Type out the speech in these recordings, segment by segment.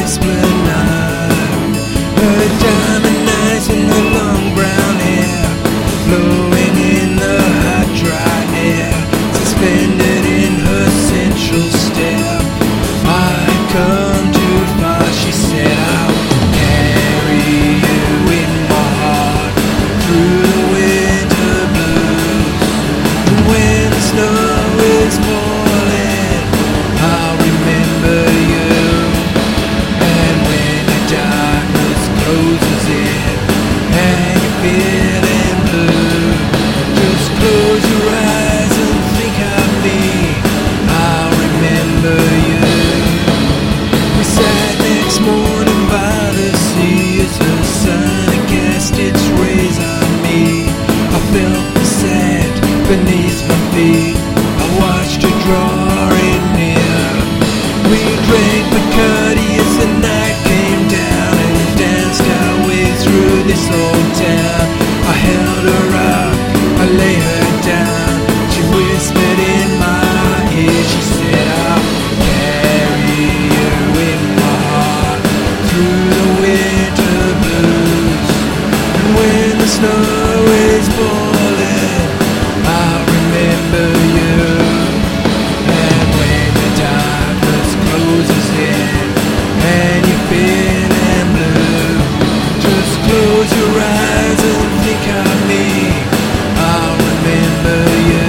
esplanade. Her diamond eyes and her long brown hair flowing in the hot dry air, suspended in her sensual step. I come too far, she said. I'll carry you in my heart through the winter blues. And when the snow is falling, I'll remember you. And when the darkness closes in and you're feeling blue, just close your eyes and think of me. I'll remember you. We sat next morning by the sea as the sun cast its rays on me. I felt the sand beneath my feet. I watched her drawing near. We drank Bacardi as the night came down and danced our way through this old town. I held her up, I lay her down. She whispered in my ear, she said, I'll carry you in my heart through the winter blues. And when the snow is falling, I'll remember you. And when the darkness closes in and you're feeling blue, just close your eyes and think of me. I'll remember you.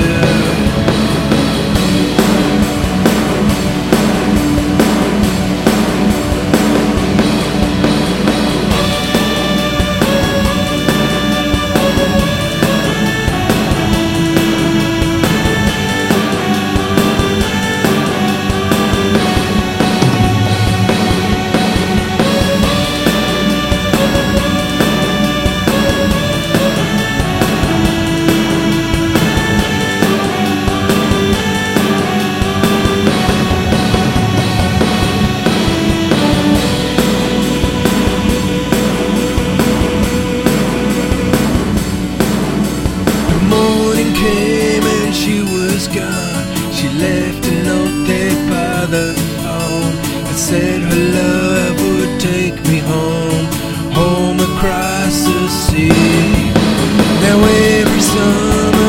Came and she was gone. She left a note there by the phone that said her love would take me home, home across the sea. Now every summer